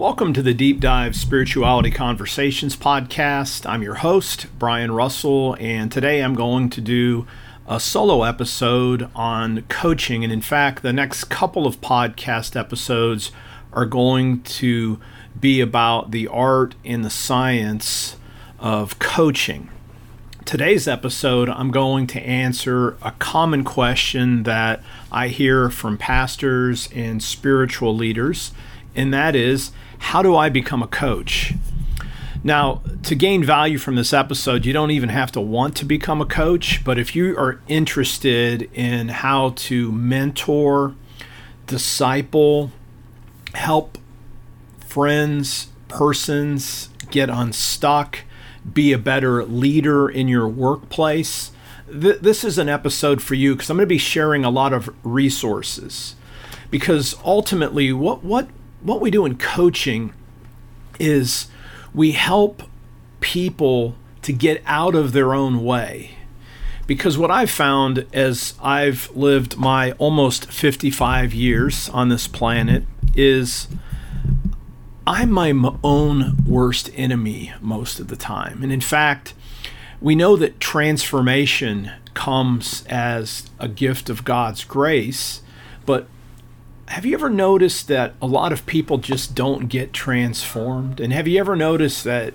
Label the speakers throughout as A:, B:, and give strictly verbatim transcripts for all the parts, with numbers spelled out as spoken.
A: Welcome to the Deep Dive Spirituality Conversations podcast. I'm your host, Brian Russell, and today I'm going to do a solo episode on coaching. And in fact, the next couple of podcast episodes are going to be about the art and the science of coaching. Today's episode, I'm going to answer a common question that I hear from pastors and spiritual leaders, and that is, how do I become a coach? Now, to gain value from this episode, you don't even have to want to become a coach, but if you are interested in how to mentor, disciple, help friends, persons get unstuck, be a better leader in your workplace, th- this is an episode for you because I'm going to be sharing a lot of resources. Because ultimately, what what what we do in coaching is we help people to get out of their own way. Because what I've found as I've lived my almost fifty-five years on this planet is I'm my own worst enemy most of the time. And in fact, we know that transformation comes as a gift of God's grace, but have you ever noticed that a lot of people just don't get transformed? And have you ever noticed that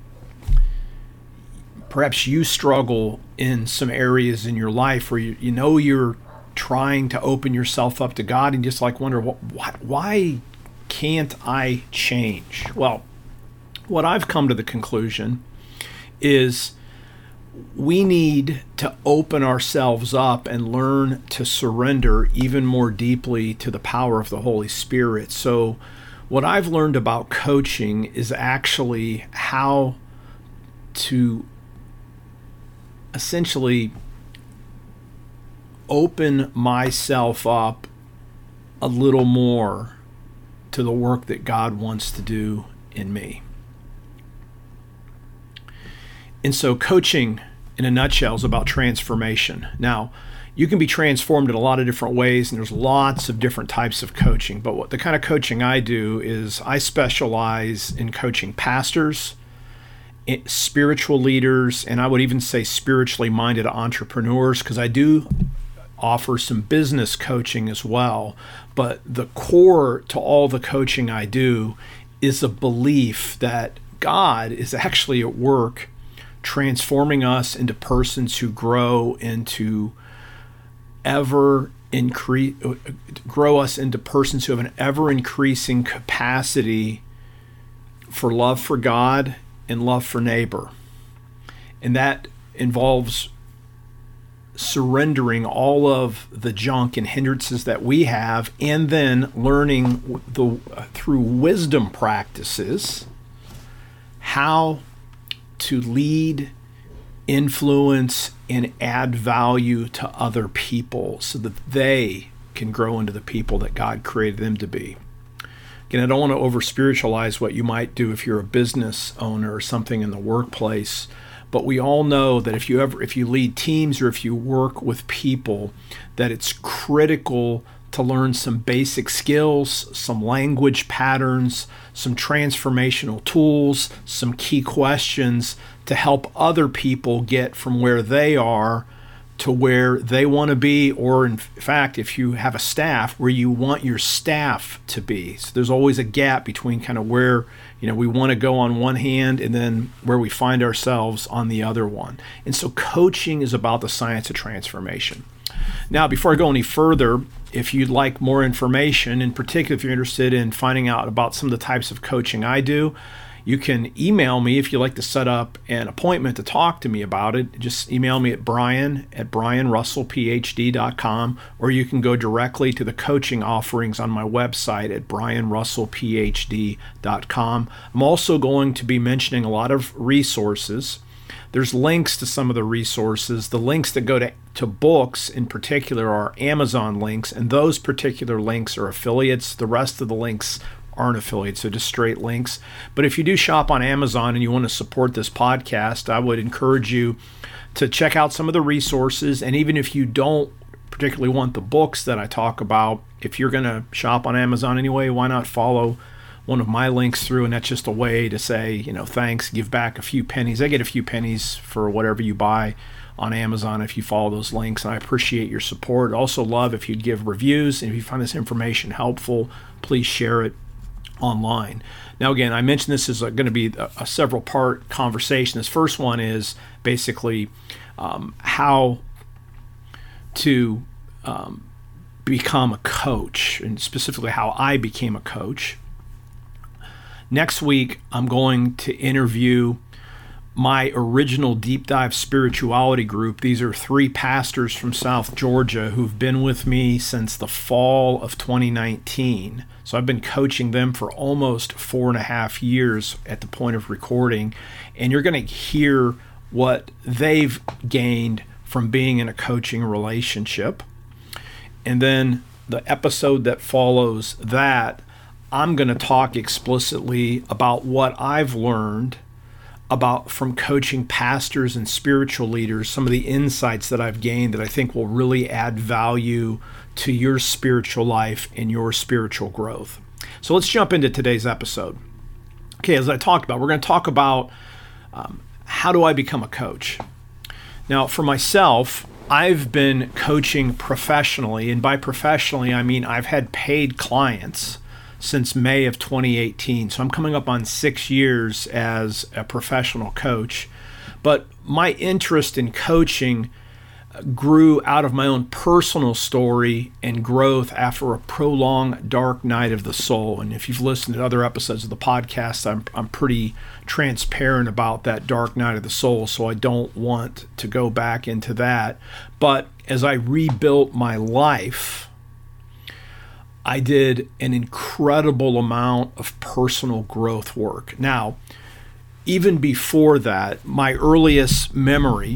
A: perhaps you struggle in some areas in your life where you, you know you're trying to open yourself up to God and just like wonder, why, why can't I change? Well, what I've come to the conclusion is we need to open ourselves up and learn to surrender even more deeply to the power of the Holy Spirit. So what I've learned about coaching is actually how to essentially open myself up a little more to the work that God wants to do in me. And so coaching, in a nutshell, is about transformation. Now, you can be transformed in a lot of different ways, and there's lots of different types of coaching. But what the kind of coaching I do is I specialize in coaching pastors, spiritual leaders, and I would even say spiritually minded entrepreneurs, because I do offer some business coaching as well. But the core to all the coaching I do is a belief that God is actually at work transforming us into persons who grow into ever increase, grow us into persons who have an ever increasing capacity for love for God and love for neighbor. And that involves surrendering all of the junk and hindrances that we have, and then learning the through wisdom practices how to lead, influence, and add value to other people so that they can grow into the people that God created them to be. Again, I don't want to over-spiritualize what you might do if you're a business owner or something in the workplace, but we all know that if you ever, if you lead teams or if you work with people, that it's critical to learn some basic skills, some language patterns, some transformational tools, some key questions to help other people get from where they are to where they want to be, or in fact, if you have a staff, where you want your staff to be. So there's always a gap between kind of where, you know, we want to go on one hand and then where we find ourselves on the other one. And so coaching is about the science of transformation. Now, before I go any further, if you'd like more information, in particular if you're interested in finding out about some of the types of coaching I do, you can email me if you'd like to set up an appointment to talk to me about it. Just email me at brian at brian russell p h d dot com, or you can go directly to the coaching offerings on my website at brian russell p h d dot com. I'm also going to be mentioning a lot of resources. There's links to some of the resources. The links that go to, to books in particular are Amazon links, and those particular links are affiliates. The rest of the links aren't affiliates, so just straight links. But if you do shop on Amazon and you want to support this podcast, I would encourage you to check out some of the resources. And even if you don't particularly want the books that I talk about, if you're going to shop on Amazon anyway, why not follow one of my links through, and that's just a way to say, you know, thanks, give back a few pennies. I get a few pennies for whatever you buy on Amazon if you follow those links, and I appreciate your support. I also love if you'd give reviews, and if you find this information helpful, please share it online. Now, again, I mentioned this is going to be a, a several part conversation. This first one is basically um, how to um, become a coach, and specifically how I became a coach. Next week, I'm going to interview my original Deep Dive Spirituality group. These are three pastors from South Georgia who've been with me since the fall of twenty nineteen. So I've been coaching them for almost four and a half years at the point of recording. And you're going to hear what they've gained from being in a coaching relationship. And then the episode that follows that, I'm going to talk explicitly about what I've learned about from coaching pastors and spiritual leaders, some of the insights that I've gained that I think will really add value to your spiritual life and your spiritual growth. So let's jump into today's episode. Okay, as I talked about, we're going to talk about um, how do I become a coach? Now, for myself, I've been coaching professionally, and by professionally, I mean I've had paid clients since May of twenty eighteen. So I'm coming up on six years as a professional coach. But my interest in coaching grew out of my own personal story and growth after a prolonged dark night of the soul. And if you've listened to other episodes of the podcast, I'm I'm pretty transparent about that dark night of the soul, so I don't want to go back into that. But as I rebuilt my life, I did an incredible amount of personal growth work. Now, even before that, my earliest memory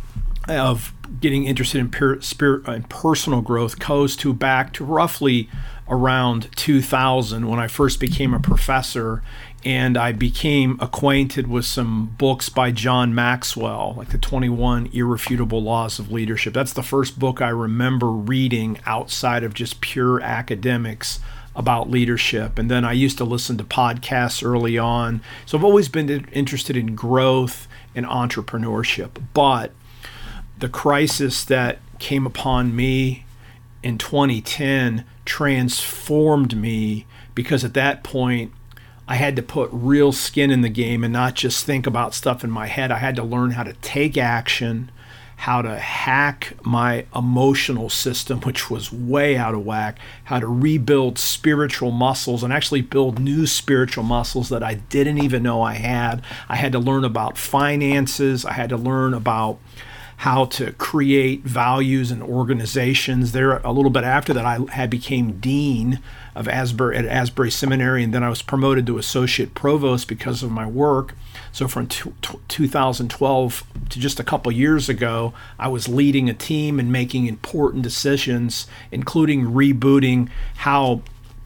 A: of getting interested in per, spirit and personal growth goes to back to roughly around two thousand when I first became a professor, and I became acquainted with some books by John Maxwell, like the twenty-one Irrefutable Laws of Leadership. That's the first book I remember reading outside of just pure academics about leadership. And then I used to listen to podcasts early on. So I've always been interested in growth and entrepreneurship. But the crisis that came upon me in twenty ten transformed me, because at that point I had to put real skin in the game and not just think about stuff in my head. I had to learn how to take action, how to hack my emotional system, which was way out of whack, how to rebuild spiritual muscles and actually build new spiritual muscles that I didn't even know I had. I had to learn about finances. I had to learn about how to create values and organizations. There, a little bit after that, I had became dean of Asbury at Asbury Seminary, and then I was promoted to associate provost because of my work. So from two thousand twelve to just a couple years ago, I was leading a team and making important decisions, including rebooting how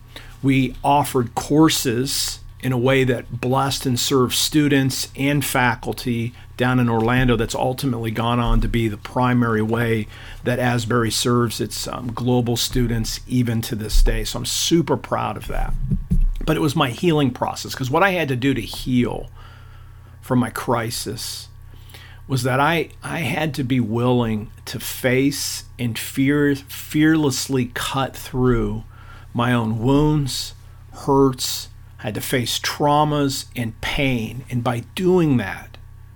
A: we offered courses in a way that blessed and served students and faculty down in Orlando. That's ultimately gone on to be the primary way that Asbury serves its um, global students even to this day. So I'm super proud of that. But it was my healing process, because what I had to do to heal from my crisis was that I, I had to be willing to face and fear, fearlessly cut through my own wounds, hurts. I had to face traumas and pain. And by doing that,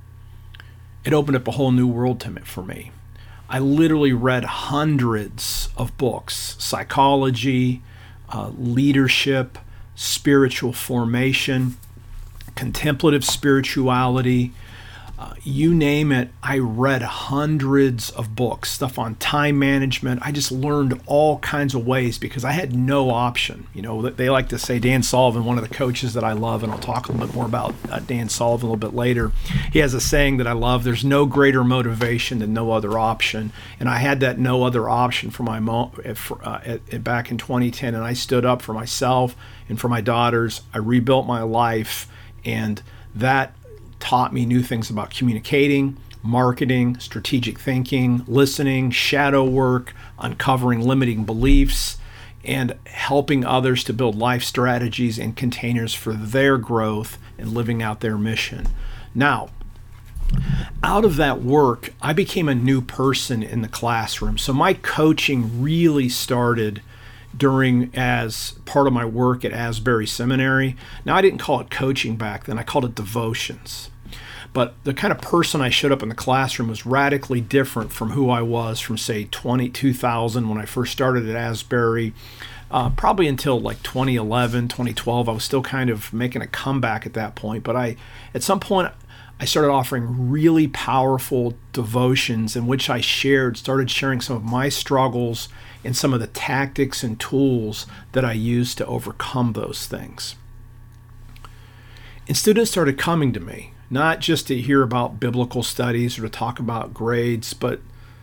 A: it opened up a whole new world to me, for me. I literally read hundreds of books: psychology, uh, leadership, spiritual formation, contemplative spirituality, uh, you name it. I read hundreds of books, stuff on time management. I just learned all kinds of ways because I had no option. You know, they like to say, Dan Sullivan, one of the coaches that I love, and I'll talk a little bit more about uh, Dan Sullivan a little bit later. He has a saying that I love: there's no greater motivation than no other option. And I had that no other option for my mo- for, uh, at, at back in twenty ten, and I stood up for myself and for my daughters. I rebuilt my life, and that taught me new things about communicating, marketing, strategic thinking, listening, shadow work, uncovering limiting beliefs, and helping others to build life strategies and containers for their growth and living out their mission. Now, out of that work, I became a new person in the classroom. So my coaching really started during as part of my work at Asbury Seminary. Now, I didn't call it coaching back then. I called it devotions. But the kind of person I showed up in the classroom was radically different from who I was from, say, two thousand when I first started at Asbury. Uh, probably until like twenty eleven, twenty twelve, I was still kind of making a comeback at that point. But I, at some point, I started offering really powerful devotions in which I shared, started sharing some of my struggles and some of the tactics and tools that I used to overcome those things. And students started coming to me, not just to hear about biblical studies or to talk about grades, but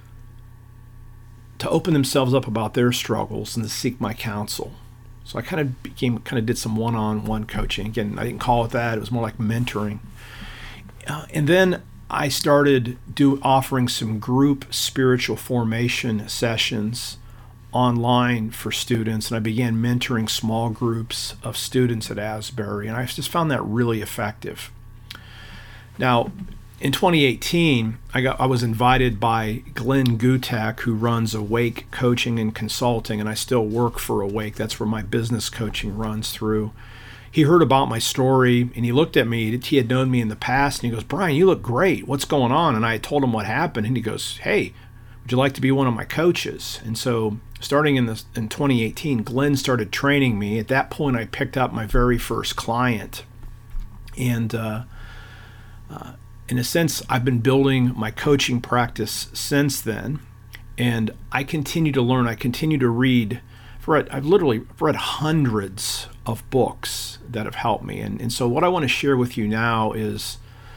A: to open themselves up about their struggles and to seek my counsel. So I kind of became, kind of did some one-on-one coaching. Again, I didn't call it that. It was more like mentoring. Uh, and then I started do offering some group spiritual formation sessions online for students, and I began mentoring small groups of students at Asbury, and I just found that really effective. Now, in twenty eighteen, I got I was invited by Glenn Gutek, who runs Awake Coaching and Consulting, and I still work for Awake. That's where my business coaching runs through. He heard about my story, and he looked at me. He had known me in the past, and he goes, "Brian, you look great. What's going on?" And I told him what happened, and he goes, "Hey, would you like to be one of my coaches?" And so starting in the, in twenty eighteen, Glenn started training me. At that point, I picked up my very first client. And uh, uh, in a sense, I've been building my coaching practice since then. And I continue to learn. I continue to read. I've, read, I've literally read hundreds of books that have helped me. And, and so what I want to share with you now is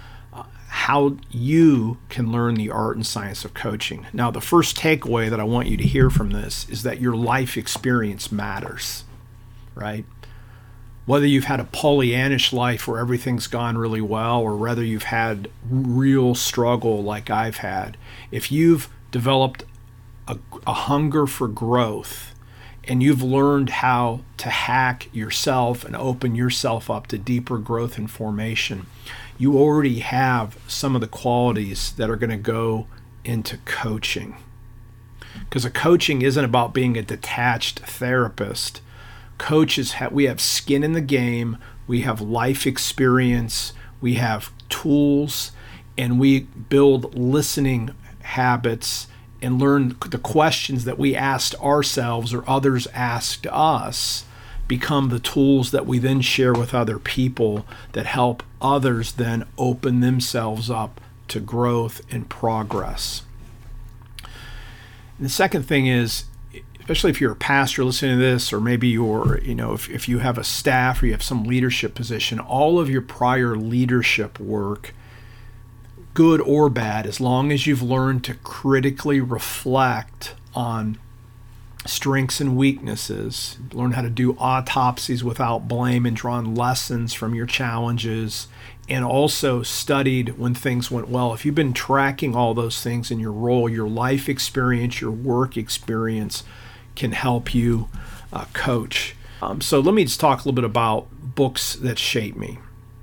A: how you can learn the art and science of coaching. Now, the first takeaway that I want you to hear from this is that your life experience matters, right? Whether you've had a Pollyannish life where everything's gone really well, or whether you've had real struggle like I've had, if you've developed a, a hunger for growth and you've learned how to hack yourself and open yourself up to deeper growth and formation, you already have some of the qualities that are going to go into coaching. Because a coaching isn't about being a detached therapist. Coaches, have, we have skin in the game, we have life experience, we have tools, and we build listening habits and learn the questions that we asked ourselves or others asked us become the tools that we then share with other people that help others then open themselves up to growth and progress. And the second thing is, especially if you're a pastor listening to this, or maybe you're, you know, if, if you have a staff or you have some leadership position, all of your prior leadership work, good or bad, as long as you've learned to critically reflect on strengths and weaknesses, learn how to do autopsies without blame and drawn lessons from your challenges, and also studied when things went well. If you've been tracking all those things in your role, your life experience, your work experience can help you uh, coach. Um, so let me just talk a little bit about books that shape me.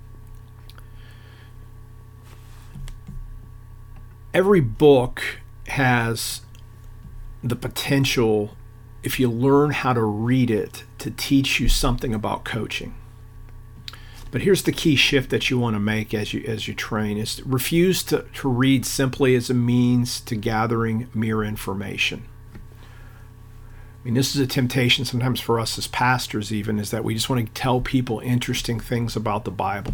A: Every book has the potential, if you learn how to read it, to teach you something about coaching. But here's the key shift that you want to make as you as you train is to refuse to, to read simply as a means to gathering mere information. I mean, this is a temptation sometimes for us as pastors even, is that we just want to tell people interesting things about the Bible.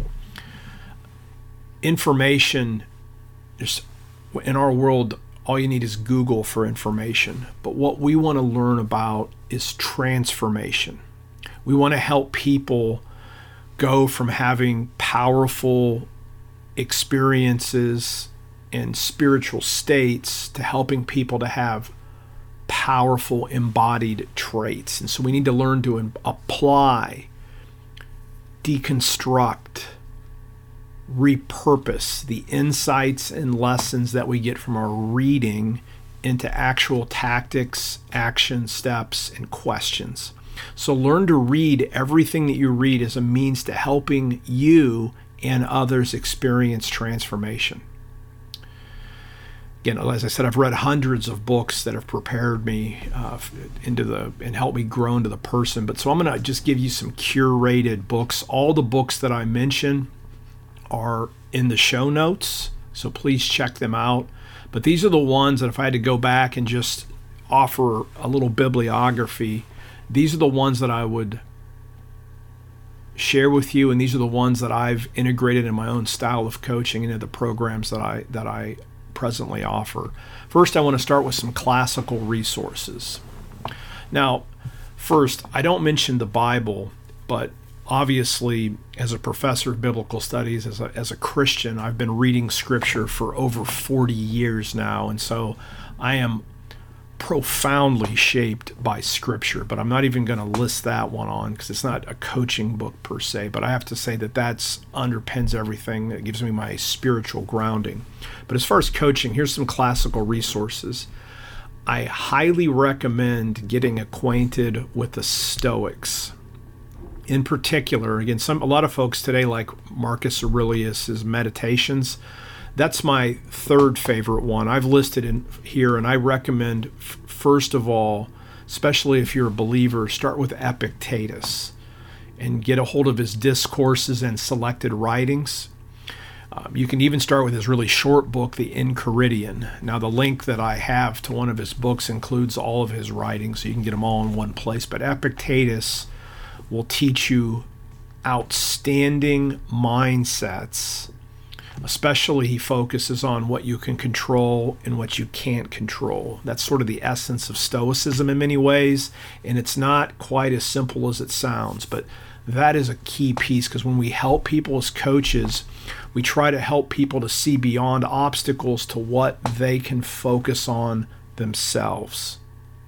A: Information, just in our world, all you need is Google for information. But what we want to learn about is transformation. We want to help people go from having powerful experiences and spiritual states to helping people to have powerful embodied traits. And so we need to learn to apply, deconstruct, repurpose the insights and lessons that we get from our reading into actual tactics, action steps, and questions. So learn to read everything that you read as a means to helping you and others experience transformation. Again, as I said, I've read hundreds of books that have prepared me uh, into the and helped me grow into the person. But so I'm going to just give you some curated books. All the books that I mention are in the show notes, so please check them out. But these are the ones that if I had to go back and just offer a little bibliography, these are the ones that I would share with you, and these are the ones that I've integrated in my own style of coaching into the programs that I that I presently offer. First, I want to start with some classical resources. Now, first, I don't mention the Bible, but obviously, as a professor of biblical studies, as a, as a Christian, I've been reading Scripture for over forty years now, and so I am profoundly shaped by Scripture, but I'm not even going to list that one on because it's not a coaching book per se, but I have to say that that's underpins everything. It gives me my spiritual grounding. But as far as coaching, here's some classical resources. I highly recommend getting acquainted with the Stoics. In particular, again, some a lot of folks today like Marcus Aurelius's Meditations. That's my third favorite one. I've listed in here, and I recommend, f- first of all, especially if you're a believer, start with Epictetus and get a hold of his discourses and selected writings. Um, you can even start with his really short book, the Enchiridion. Now, the link that I have to one of his books includes all of his writings, so you can get them all in one place. But Epictetus will teach you outstanding mindsets. Especially, he focuses on what you can control and what you can't control. That's sort of the essence of Stoicism in many ways, and it's not quite as simple as it sounds, but that is a key piece, because when we help people as coaches, we try to help people to see beyond obstacles to what they can focus on themselves.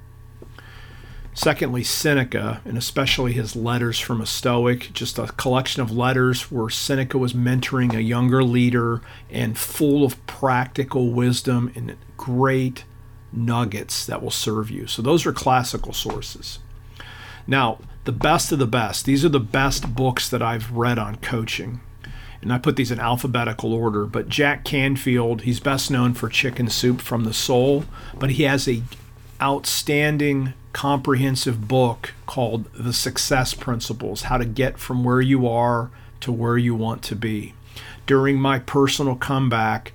A: Secondly, Seneca, and especially his Letters from a Stoic, just a collection of letters where Seneca was mentoring a younger leader and full of practical wisdom and great nuggets that will serve you. So those are classical sources. Now, the best of the best, these are the best books that I've read on coaching. And I put these in alphabetical order, but Jack Canfield, he's best known for Chicken Soup from the Soul, but he has a outstanding comprehensive book called The Success Principles, how to get from where you are to where you want to be. During my personal comeback,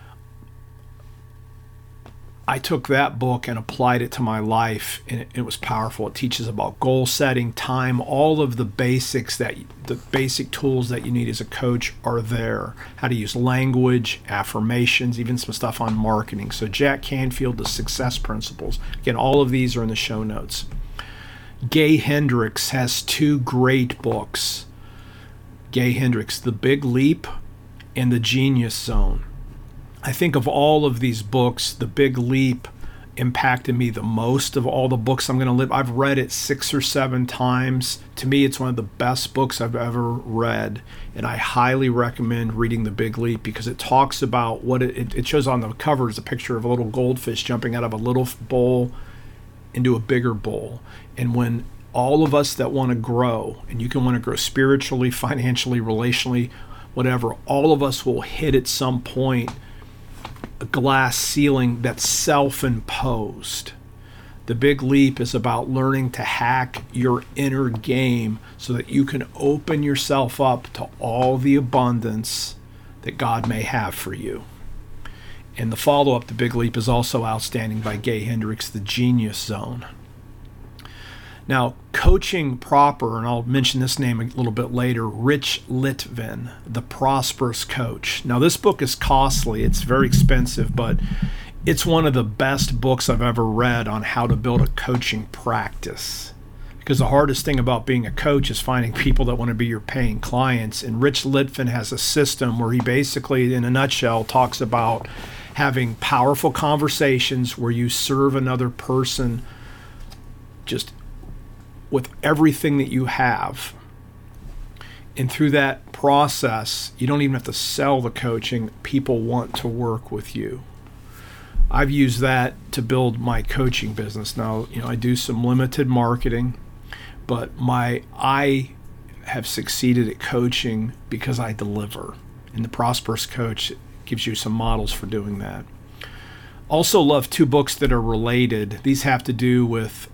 A: I took that book and applied it to my life, and it, it was powerful. It teaches about goal setting, time, all of the basics that the basic tools that you need as a coach are there. How to use language, affirmations, even some stuff on marketing. So Jack Canfield, The Success Principles. Again, all of these are in the show notes. Gay Hendricks has two great books. Gay Hendricks, The Big Leap and The Genius Zone. I think of all of these books, The Big Leap impacted me the most of all the books I'm going to live. I've read it six or seven times. To me, it's one of the best books I've ever read, and I highly recommend reading The Big Leap because it talks about what it, it shows on the cover is a picture of a little goldfish jumping out of a little bowl into a bigger bowl. And when all of us that want to grow, and you can want to grow spiritually, financially, relationally, whatever, all of us will hit at some point a glass ceiling that's self-imposed. The Big Leap is about learning to hack your inner game so that you can open yourself up to all the abundance that God may have for you. And the follow-up to Big Leap is also outstanding by Gay Hendricks, The Genius Zone. Now, coaching proper, and I'll mention this name a little bit later, Rich Litvin, The Prosperous Coach. Now, this book is costly. It's very expensive, but it's one of the best books I've ever read on how to build a coaching practice. Because the hardest thing about being a coach is finding people that want to be your paying clients. And Rich Litvin has a system where he basically, in a nutshell, talks about having powerful conversations where you serve another person just with everything that you have. And through that process, you don't even have to sell the coaching. People want to work with you. I've used that to build my coaching business. Now, you know, I do some limited marketing, but my I have succeeded at coaching because I deliver. And the Prosperous Coach gives you some models for doing that. Also love two books that are related. These have to do with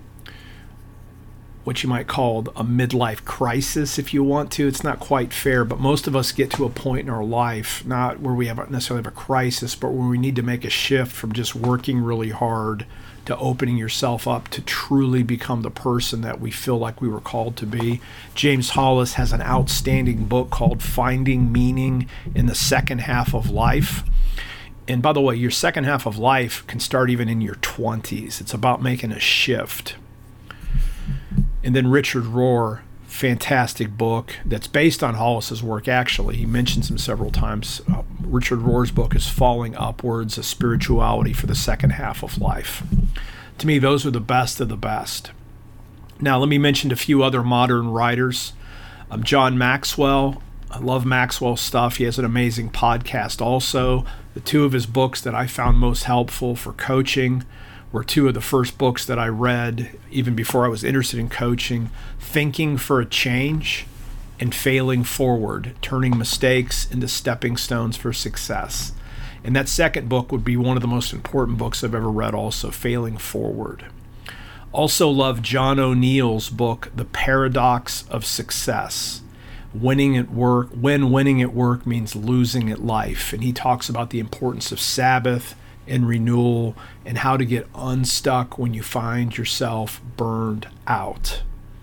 A: what you might call a midlife crisis, if you want to. It's not quite fair, but most of us get to a point in our life, not where we have necessarily have a crisis, but where we need to make a shift from just working really hard to opening yourself up to truly become the person that we feel like we were called to be. James Hollis has an outstanding book called Finding Meaning in the Second Half of Life. And by the way, your second half of life can start even in your twenties. It's about making a shift. And then Richard Rohr, fantastic book that's based on Hollis's work, actually. He mentions him several times. Uh, Richard Rohr's book is Falling Upwards, A Spirituality for the Second Half of Life. To me, those are the best of the best. Now, let me mention a few other modern writers. Um, John Maxwell. I love Maxwell's stuff. He has an amazing podcast also. The two of his books that I found most helpful for coaching were two of the first books that I read even before I was interested in coaching: Thinking for a Change and Failing Forward, Turning Mistakes into Stepping Stones for Success. And that second book would be one of the most important books I've ever read also, Failing Forward. Also love John O'Neill's book, The Paradox of Success. Winning at work, when winning at work means losing at life. And he talks about the importance of Sabbath and renewal and how to get unstuck when you find yourself burned out.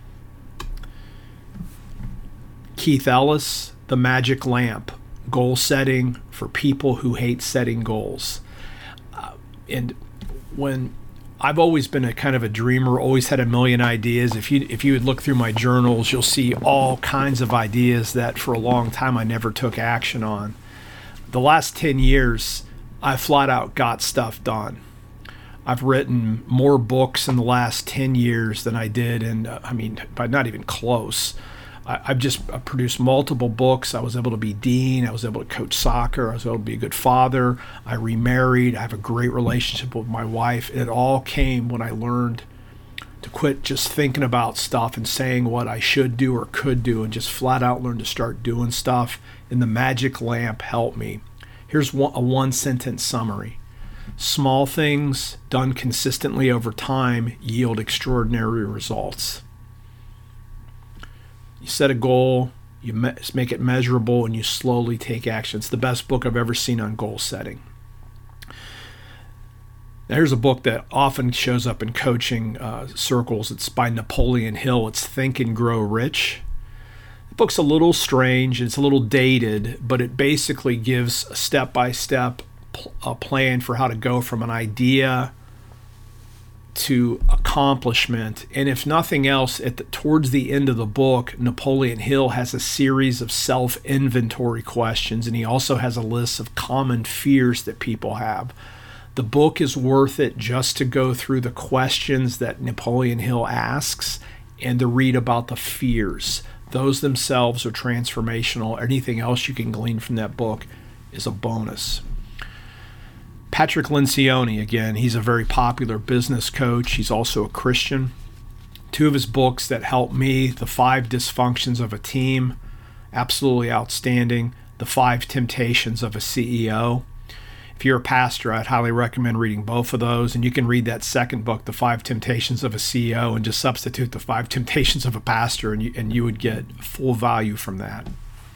A: Keith Ellis, The Magic Lamp, Goal Setting for People Who Hate Setting Goals. Uh, and when I've always been a kind of a dreamer, always had a million ideas. If you if you would look through my journals, you'll see all kinds of ideas that for a long time I never took action on. The last ten years, I flat out got stuff done. I've written more books in the last ten years than I did, and uh, I mean, by not even close. I, I've just uh, produced multiple books. I was able to be dean. I was able to coach soccer. I was able to be a good father. I remarried. I have a great relationship with my wife. It all came when I learned to quit just thinking about stuff and saying what I should do or could do, and just flat out learn to start doing stuff. And the Magic Lamp helped me. Here's one, a one-sentence summary. Small things done consistently over time yield extraordinary results. You set a goal, you me- make it measurable, and you slowly take action. It's the best book I've ever seen on goal setting. Now, here's a book that often shows up in coaching uh, circles. It's by Napoleon Hill. It's Think and Grow Rich. The book's a little strange. It's a little dated, but it basically gives a step-by-step pl- a plan for how to go from an idea to accomplishment. And if nothing else, at the, towards the end of the book, Napoleon Hill has a series of self-inventory questions, and he also has a list of common fears that people have. The book is worth it just to go through the questions that Napoleon Hill asks and to read about the fears. Those themselves are transformational. Anything else you can glean from that book is a bonus. Patrick Lencioni, again, he's a very popular business coach. He's also a Christian. Two of his books that helped me, The Five Dysfunctions of a Team, absolutely outstanding. The Five Temptations of a C E O. If you're a pastor, I'd highly recommend reading both of those. And you can read that second book, The Five Temptations of a C E O, and just substitute The Five Temptations of a Pastor, and you, and you would get full value from that.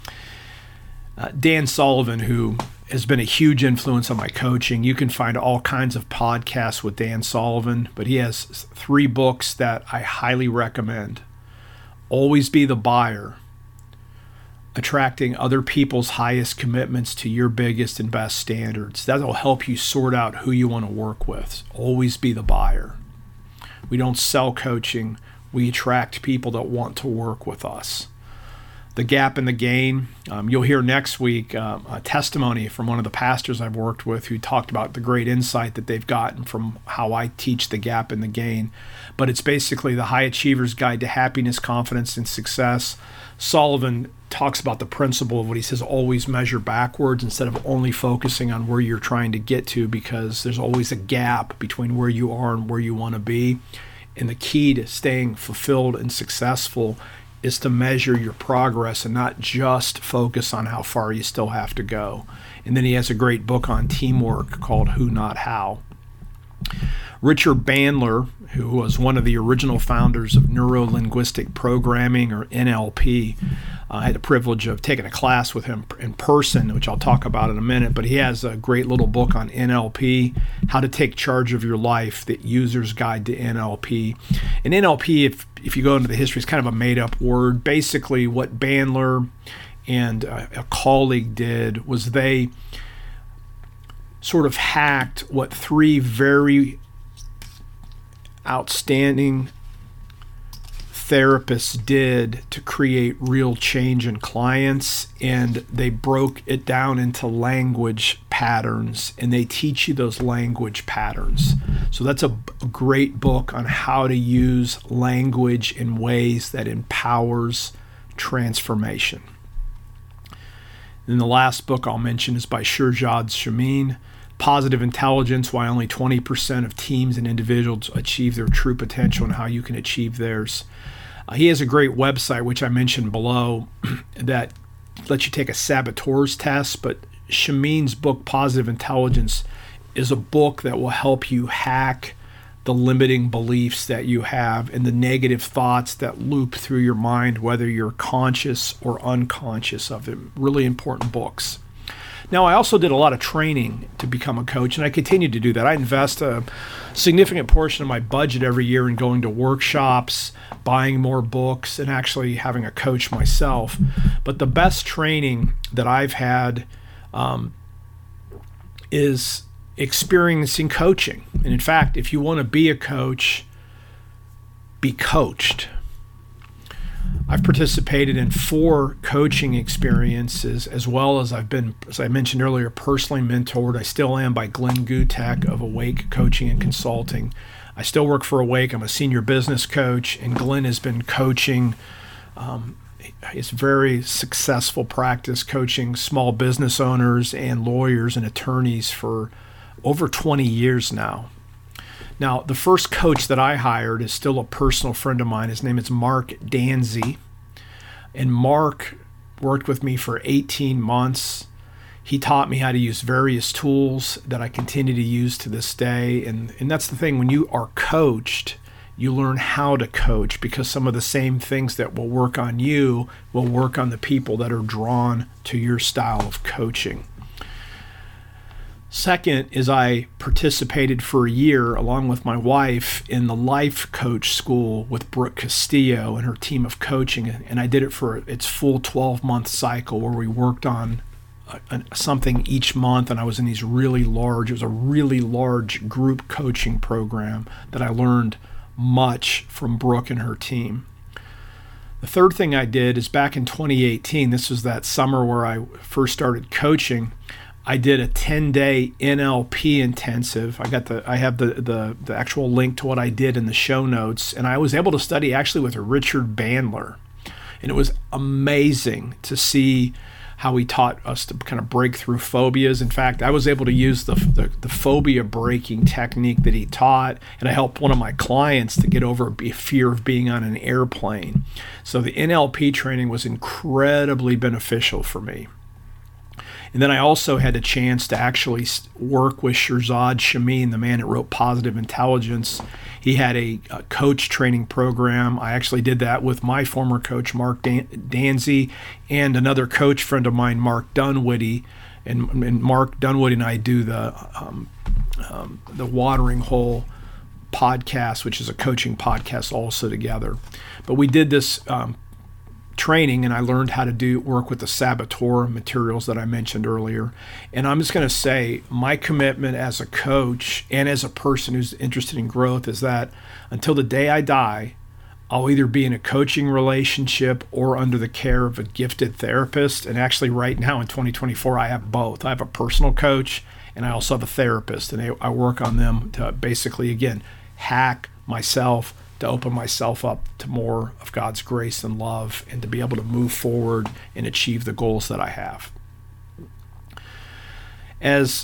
A: Uh, Dan Sullivan, who has been a huge influence on my coaching. You can find all kinds of podcasts with Dan Sullivan, but he has three books that I highly recommend. Always Be the Buyer, Attracting Other People's Highest Commitments to Your Biggest and Best Standards. That'll help you sort out who you want to work with. Always be the buyer. We don't sell coaching. We attract people that want to work with us. The Gap and the Gain. Um, you'll hear next week um, a testimony from one of the pastors I've worked with who talked about the great insight that they've gotten from how I teach The Gap and the Gain. But it's basically the high achiever's guide to happiness, confidence, and success. Sullivan talks about the principle of what he says, always measure backwards instead of only focusing on where you're trying to get to, because there's always a gap between where you are and where you want to be. And the key to staying fulfilled and successful is to measure your progress and not just focus on how far you still have to go. And then he has a great book on teamwork called Who Not How. Richard Bandler, who was one of the original founders of Neuro-Linguistic Programming, or N L P, I had the privilege of taking a class with him in person, which I'll talk about in a minute, but he has a great little book on N L P, How to Take Charge of Your Life, the User's Guide to N L P. And N L P, if, if you go into the history, is kind of a made-up word. Basically, what Bandler and a, a colleague did was they sort of hacked what three very outstanding therapists did to create real change in clients, and they broke it down into language patterns, and they teach you those language patterns. So that's a, a great book on how to use language in ways that empowers transformation. And the last book I'll mention is by Shirzad Chamine, Positive Intelligence, Why Only twenty percent of Teams and Individuals Achieve Their True Potential and How You Can Achieve Theirs. Uh, he has a great website, which I mentioned below, that lets you take a saboteur's test, but Chamine's book, Positive Intelligence, is a book that will help you hack the limiting beliefs that you have and the negative thoughts that loop through your mind, whether you're conscious or unconscious of them. Really important books. Now, I also did a lot of training to become a coach, and I continue to do that. I invest a significant portion of my budget every year in going to workshops, buying more books, and actually having a coach myself. But the best training that I've had um, is experiencing coaching. And in fact, if you want to be a coach, be coached. I've participated in four coaching experiences, as well as I've been, as I mentioned earlier, personally mentored. I still am by Glenn Gutek of Awake Coaching and Consulting. I still work for Awake. I'm a senior business coach, and Glenn has been coaching um, his very successful practice coaching small business owners and lawyers and attorneys for over twenty years now. Now, the first coach that I hired is still a personal friend of mine. His name is Mark Danzy. And Mark worked with me for eighteen months. He taught me how to use various tools that I continue to use to this day. And, and that's the thing, when you are coached, you learn how to coach, because some of the same things that will work on you will work on the people that are drawn to your style of coaching. Second is I participated for a year along with my wife in the Life Coach School with Brooke Castillo and her team of coaching. And I did it for its full twelve-month cycle, where we worked on a, a, something each month. And I was in these really large, it was a really large group coaching program that I learned much from Brooke and her team. The third thing I did is back in twenty eighteen, this was that summer where I first started coaching, I did a ten-day N L P intensive. I got the, I have the, the the actual link to what I did in the show notes, and I was able to study actually with Richard Bandler, and it was amazing to see how he taught us to kind of break through phobias. In fact, I was able to use the the, the phobia breaking technique that he taught, and I helped one of my clients to get over a fear of being on an airplane. So the N L P training was incredibly beneficial for me. And then I also had a chance to actually work with Shirzad Chamine, the man that wrote Positive Intelligence. He had a, a coach training program. I actually did that with my former coach, Mark Dan- Danzy, and another coach friend of mine, Mark Dunwoody. And, and Mark Dunwoody and I do the um, um, the Watering Hole podcast, which is a coaching podcast also together. But we did this um, training, and I learned how to do work with the saboteur materials that I mentioned earlier. And I'm just going to say my commitment as a coach and as a person who's interested in growth is that until the day I die, I'll either be in a coaching relationship or under the care of a gifted therapist. And actually right now in twenty twenty-four, I have both. I have a personal coach and I also have a therapist, and I work on them to basically, again, hack myself, to open myself up to more of God's grace and love, and to be able to move forward and achieve the goals that I have. As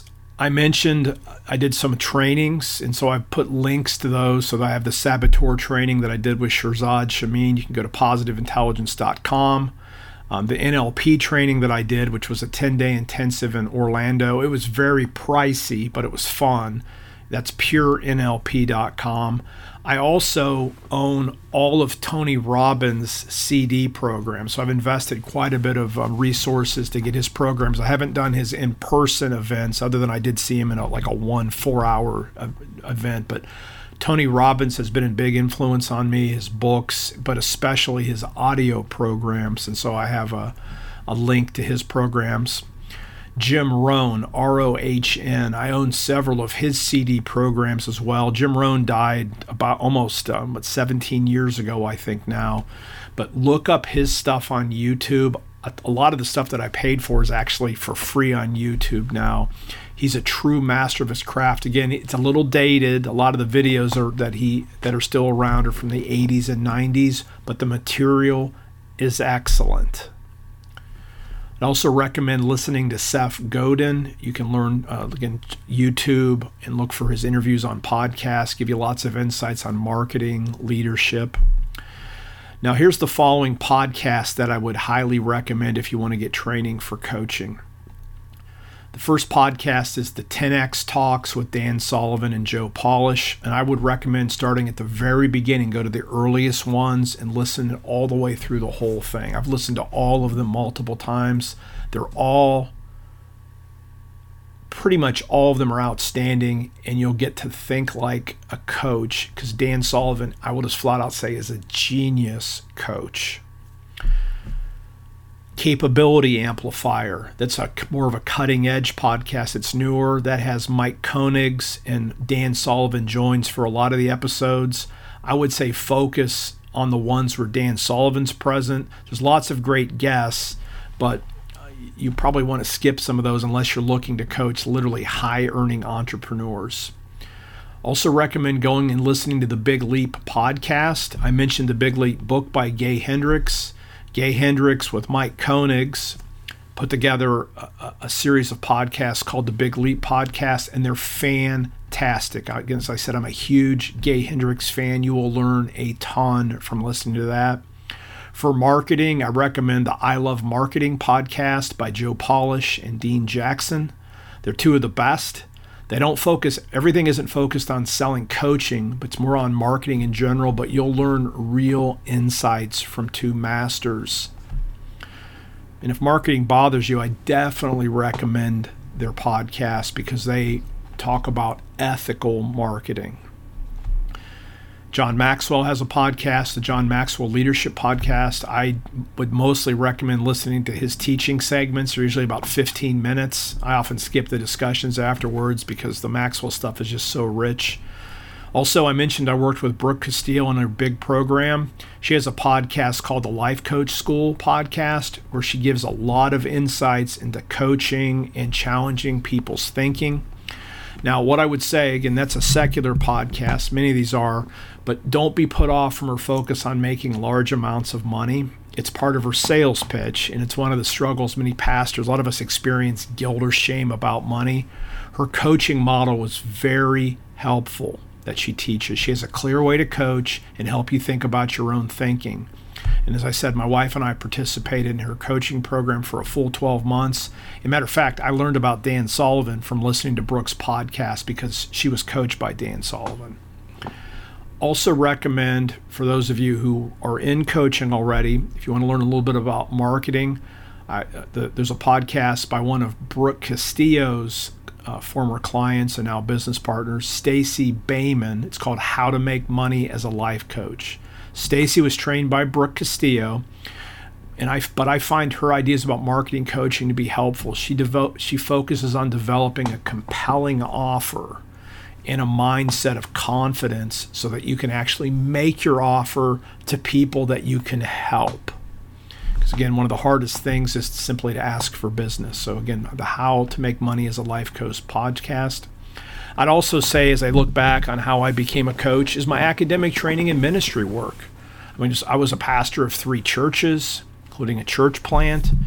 A: I mentioned I did some trainings, and so I put links to those. So that I have the Saboteur training that I did with Shirzad Chamine. You can go to positive intelligence dot com. Um, the N L P training that I did, which was a ten-day intensive in Orlando, it was very pricey, but it was fun. That's pure N L P dot com. I also own all of Tony Robbins' C D programs, so I've invested quite a bit of um, resources to get his programs. I haven't done his in-person events, other than I did see him in a, like a one four-hour uh, event, but Tony Robbins has been a big influence on me, his books, but especially his audio programs, and so I have a, a link to his programs. Jim Rohn, R O H N. I own several of his C D programs as well. Jim Rohn died about almost um, what, seventeen years ago, I think now. But look up his stuff on YouTube. A, a lot of the stuff that I paid for is actually for free on YouTube now. He's a true master of his craft. Again, it's a little dated. A lot of the videos are that he that are still around are from the eighties and nineties, but the material is excellent. I also recommend listening to Seth Godin. You can learn, uh, again, YouTube and look for his interviews on podcasts, give you lots of insights on marketing, leadership. Now, here's the following podcast that I would highly recommend if you want to get training for coaching. The first podcast is the ten X Talks with Dan Sullivan and Joe Polish, and I would recommend starting at the very beginning. Go to the earliest ones and listen all the way through the whole thing. I've listened to all of them multiple times. They're all, pretty much all of them are outstanding, and you'll get to think like a coach, because Dan Sullivan, I will just flat out say, is a genius coach. Capability Amplifier. That's a more of a cutting edge podcast. It's newer. That has Mike Koenigs, and Dan Sullivan joins for a lot of the episodes. I would say focus on the ones where Dan Sullivan's present. There's lots of great guests, but you probably want to skip some of those unless you're looking to coach literally high earning entrepreneurs. Also recommend going and listening to the Big Leap podcast. I mentioned the Big Leap book by Gay Hendricks. Gay Hendricks with Mike Koenigs put together a, a series of podcasts called the Big Leap Podcast, and they're fantastic. Again, as I said, I'm a huge Gay Hendricks fan. You will learn a ton from listening to that. For marketing, I recommend the I Love Marketing podcast by Joe Polish and Dean Jackson. They're two of the best. They don't focus, everything isn't focused on selling coaching, but it's more on marketing in general, but you'll learn real insights from two masters. And if marketing bothers you, I definitely recommend their podcast because they talk about ethical marketing. John Maxwell has a podcast, the John Maxwell Leadership Podcast. I would mostly recommend listening to his teaching segments. They're usually about fifteen minutes. I often skip the discussions afterwards because the Maxwell stuff is just so rich. Also, I mentioned I worked with Brooke Castillo on her big program. She has a podcast called the Life Coach School Podcast, where she gives a lot of insights into coaching and challenging people's thinking. Now, what I would say, again, that's a secular podcast. Many of these are, but don't be put off from her focus on making large amounts of money. It's part of her sales pitch, and it's one of the struggles many pastors, a lot of us experience guilt or shame about money. Her coaching model was very helpful that she teaches. She has a clear way to coach and help you think about your own thinking. And as I said, my wife and I participated in her coaching program for a full twelve months. As a matter of fact, I learned about Dan Sullivan from listening to Brooke's podcast because she was coached by Dan Sullivan. Also recommend, for those of you who are in coaching already, if you want to learn a little bit about marketing, I, the, there's a podcast by one of Brooke Castillo's uh, former clients and now business partners, Stacey Bayman. It's called How to Make Money as a Life Coach. Stacey was trained by Brooke Castillo, and I but I find her ideas about marketing coaching to be helpful. She devo- she focuses on developing a compelling offer and a mindset of confidence so that you can actually make your offer to people that you can help. Because again, one of the hardest things is simply to ask for business. So again, the How to Make Money as a Life Coach podcast. I'd also say, as I look back on how I became a coach, is my academic training and ministry work. I mean, just, I was a pastor of three churches, including a church plant.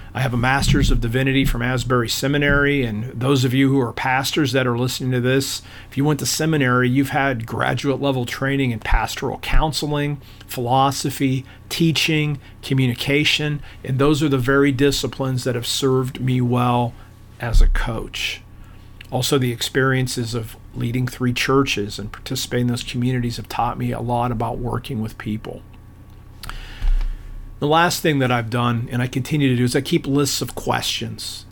A: I have a Master's of Divinity from Asbury Seminary, and those of you who are pastors that are listening to this, if you went to seminary, you've had graduate level training in pastoral counseling, philosophy, teaching, communication, and those are the very disciplines that have served me well as a coach. Also, the experiences of leading three churches and participating in those communities have taught me a lot about working with people. The last thing that I've done, and I continue to do, is I keep lists of questions.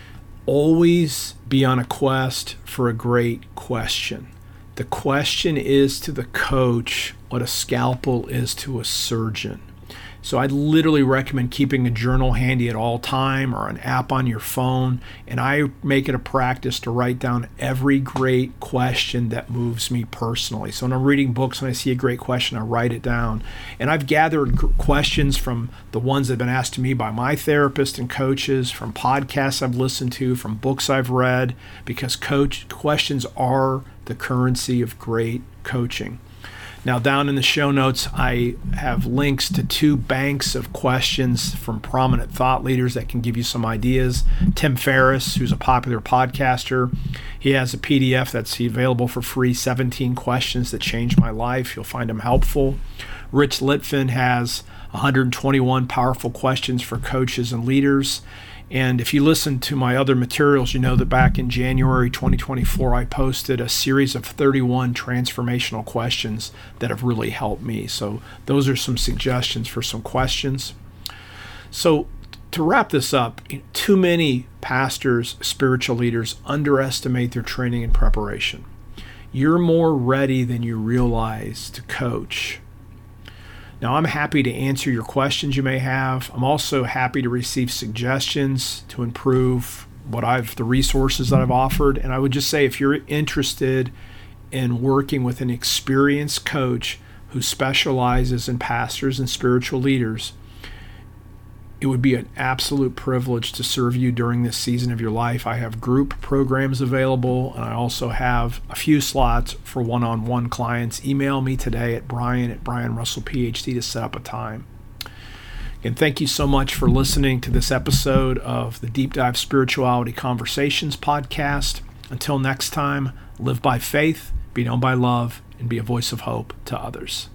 A: Always be on a quest for a great question. The question is to the coach what a scalpel is to a surgeon. So I'd literally recommend keeping a journal handy at all time or an app on your phone. And I make it a practice to write down every great question that moves me personally. So when I'm reading books and I see a great question, I write it down. And I've gathered g- questions from the ones that have been asked to me by my therapist and coaches, from podcasts I've listened to, from books I've read, because coach questions are the currency of great coaching. Now, down in the show notes, I have links to two banks of questions from prominent thought leaders that can give you some ideas. Tim Ferriss, who's a popular podcaster, he has a P D F that's available for free, seventeen questions that changed my life. You'll find them helpful. Rich Litvin has one hundred twenty-one powerful questions for coaches and leaders. And if you listen to my other materials, you know that back in January twenty twenty-four, I posted a series of thirty-one transformational questions that have really helped me. So those are some suggestions for some questions. So to wrap this up, too many pastors, spiritual leaders underestimate their training and preparation. You're more ready than you realize to coach. Now, I'm happy to answer your questions you may have. I'm also happy to receive suggestions to improve what I've, the resources that I've offered. And I would just say, if you're interested in working with an experienced coach who specializes in pastors and spiritual leaders, it would be an absolute privilege to serve you during this season of your life. I have group programs available, and I also have a few slots for one-on-one clients. Email me today at Brian at Brian Russell P H D to set up a time. Again, thank you so much for listening to this episode of the Deep Dive Spirituality Conversations podcast. Until next time, live by faith, be known by love, and be a voice of hope to others.